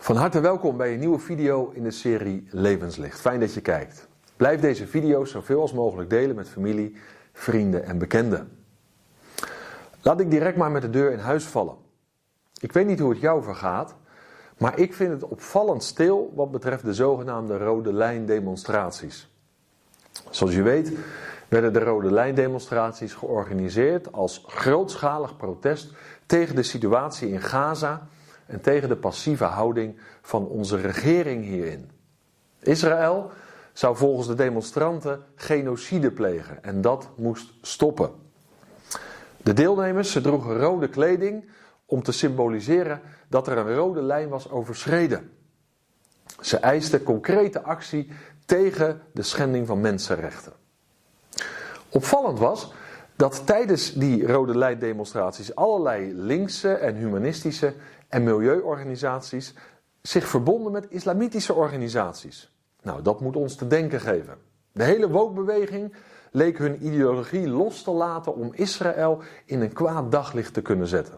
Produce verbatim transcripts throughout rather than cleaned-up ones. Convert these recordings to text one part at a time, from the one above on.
Van harte welkom bij een nieuwe video in de serie Levenslicht. Fijn dat je kijkt. Blijf deze video's zoveel als mogelijk delen met familie, vrienden en bekenden. Laat ik direct maar met de deur in huis vallen. Ik weet niet hoe het jou vergaat, maar ik vind het opvallend stil wat betreft de zogenaamde rode lijn demonstraties. Zoals je weet werden de rode lijn demonstraties georganiseerd als grootschalig protest tegen de situatie in Gaza en tegen de passieve houding van onze regering hierin. Israël zou volgens de demonstranten genocide plegen en dat moest stoppen. De deelnemers ze droegen rode kleding om te symboliseren dat er een rode lijn was overschreden. Ze eisten concrete actie tegen de schending van mensenrechten. Opvallend was dat tijdens die rode lijn demonstraties allerlei linkse en humanistische en milieuorganisaties zich verbonden met islamitische organisaties. Nou, dat moet ons te denken geven. De hele woke-beweging leek hun ideologie los te laten om Israël in een kwaad daglicht te kunnen zetten.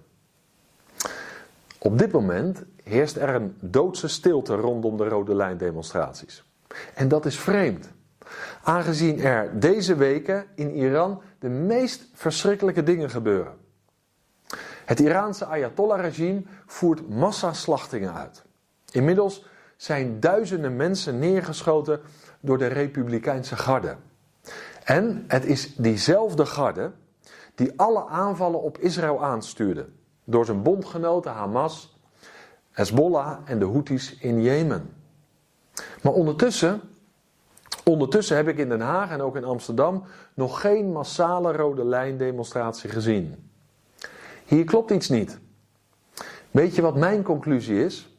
Op dit moment heerst er een doodse stilte rondom de rode lijn demonstraties. En dat is vreemd, aangezien er deze weken in Iran de meest verschrikkelijke dingen gebeuren. Het Iraanse Ayatollah-regime voert massaslachtingen uit. Inmiddels zijn duizenden mensen neergeschoten door de Republikeinse garde. En het is diezelfde garde die alle aanvallen op Israël aanstuurde, door zijn bondgenoten Hamas, Hezbollah en de Houthis in Jemen. Maar ondertussen, ondertussen heb ik in Den Haag en ook in Amsterdam nog geen massale rode lijn demonstratie gezien. Hier klopt iets niet. Weet je wat mijn conclusie is?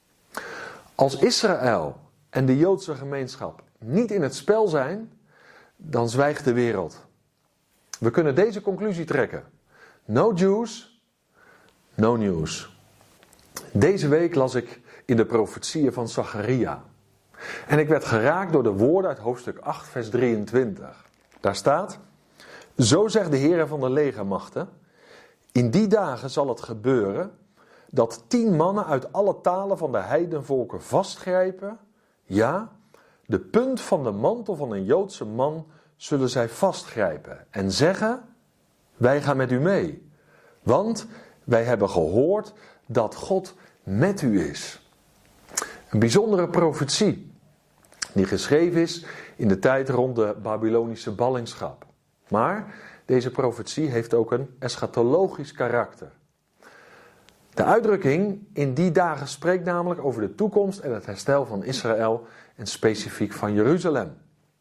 Als Israël en de Joodse gemeenschap niet in het spel zijn, dan zwijgt de wereld. We kunnen deze conclusie trekken. No Jews, no news. Deze week las ik in de profetieën van Zacharia. En ik werd geraakt door de woorden uit hoofdstuk acht vers drieëntwintig. Daar staat: Zo zegt de Heer van de legermachten: In die dagen zal het gebeuren dat tien mannen uit alle talen van de heidenvolken vastgrijpen. Ja, de punt van de mantel van een Joodse man zullen zij vastgrijpen en zeggen: Wij gaan met u mee, want wij hebben gehoord dat God met u is. Een bijzondere profetie die geschreven is in de tijd rond de Babylonische ballingschap. Maar deze profetie heeft ook een eschatologisch karakter. De uitdrukking in die dagen spreekt namelijk over de toekomst en het herstel van Israël en specifiek van Jeruzalem.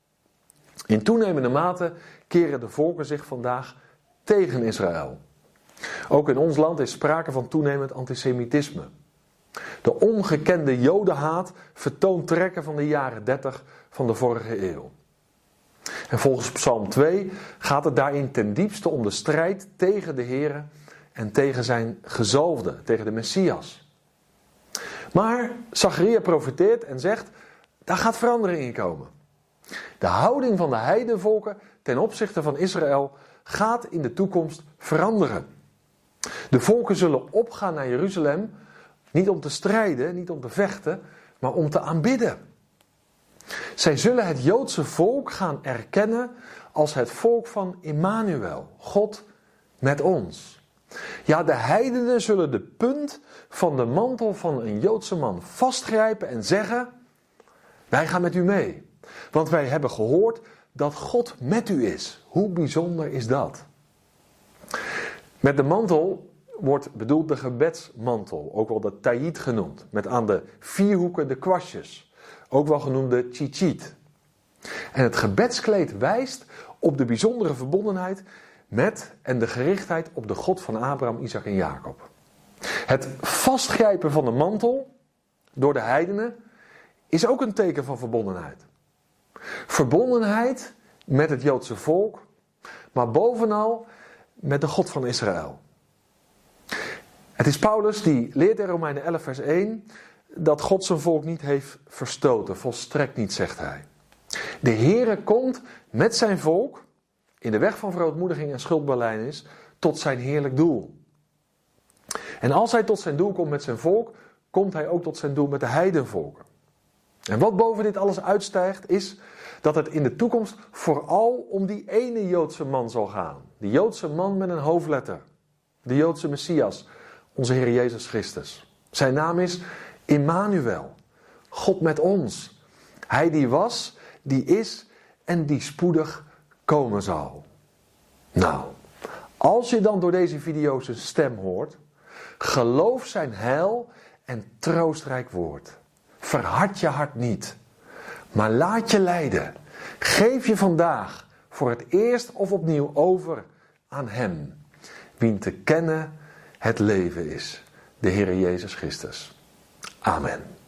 In toenemende mate keren de volken zich vandaag tegen Israël. Ook in ons land is sprake van toenemend antisemitisme. De ongekende jodenhaat vertoont trekken van de jaren dertig van de vorige eeuw. En volgens Psalm twee gaat het daarin ten diepste om de strijd tegen de Here en tegen zijn gezalfde, tegen de Messias. Maar Zacharia profeteert en zegt: daar gaat verandering in komen. De houding van de heidenvolken ten opzichte van Israël gaat in de toekomst veranderen. De volken zullen opgaan naar Jeruzalem, niet om te strijden, niet om te vechten, maar om te aanbidden. Zij zullen het Joodse volk gaan erkennen als het volk van Immanuel, God met ons. Ja, de heidenen zullen de punt van de mantel van een Joodse man vastgrijpen en zeggen: Wij gaan met u mee, want wij hebben gehoord dat God met u is. Hoe bijzonder is dat? Met de mantel wordt bedoeld de gebedsmantel, ook wel de taït genoemd, met aan de vier hoeken de kwastjes, ook wel genoemd de tzitzit. En het gebedskleed wijst op de bijzondere verbondenheid met en de gerichtheid op de God van Abraham, Isaac en Jacob. Het vastgrijpen van de mantel door de heidenen is ook een teken van verbondenheid. Verbondenheid met het Joodse volk, maar bovenal met de God van Israël. Het is Paulus die leert in Romeinen elf vers één dat God zijn volk niet heeft verstoten, volstrekt niet, zegt hij. De Heere komt met zijn volk in de weg van verootmoediging en schuldbelijdenis tot zijn heerlijk doel. En als hij tot zijn doel komt met zijn volk, komt hij ook tot zijn doel met de heidenvolken. En wat boven dit alles uitstijgt is dat het in de toekomst vooral om die ene Joodse man zal gaan. Die Joodse man met een hoofdletter. De Joodse Messias, onze Heer Jezus Christus. Zijn naam is Immanuel. God met ons. Hij die was, die is en die spoedig komen zal. Nou, als je dan door deze video zijn stem hoort, geloof zijn heil en troostrijk woord. Verhard je hart niet, maar laat je leiden. Geef je vandaag voor het eerst of opnieuw over aan hem, wien te kennen het leven is, de Heer Jezus Christus. Amen.